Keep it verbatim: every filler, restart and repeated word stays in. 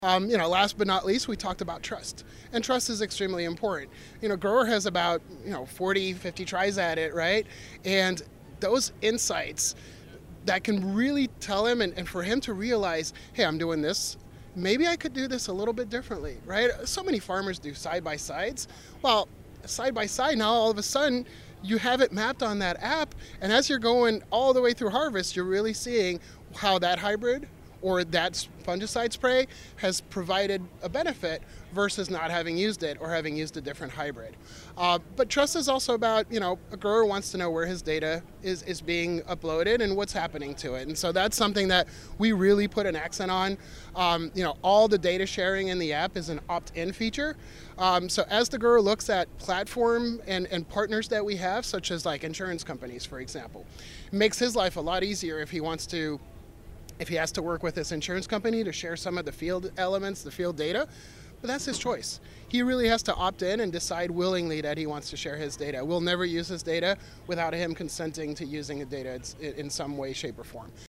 Um, you know, last but not least, we talked about trust. And trust is extremely important. You know, grower has about, you know, forty, fifty tries at it, right? And those insights that can really tell him and, and for him to realize, hey, I'm doing this. Maybe I could do this a little bit differently, right? So many farmers do side by sides. Well, side by side now, all of a sudden, you have it mapped on that app. And as you're going all the way through harvest, you're really seeing how that hybrid or that fungicide spray has provided a benefit versus not having used it or having used a different hybrid. Uh, but trust is also about, you know, a grower wants to know where his data is, is being uploaded and what's happening to it. And so that's something that we really put an accent on. Um, you know, all the data sharing in the app is an opt-in feature. Um, so as the grower looks at platform and, and partners that we have, such as like insurance companies, for example, it makes his life a lot easier if he wants to if he has to work with this insurance company to share some of the field elements, the field data, but that's his choice. He really has to opt in and decide willingly that he wants to share his data. We'll never use his data without him consenting to using the data in some way, shape, or form.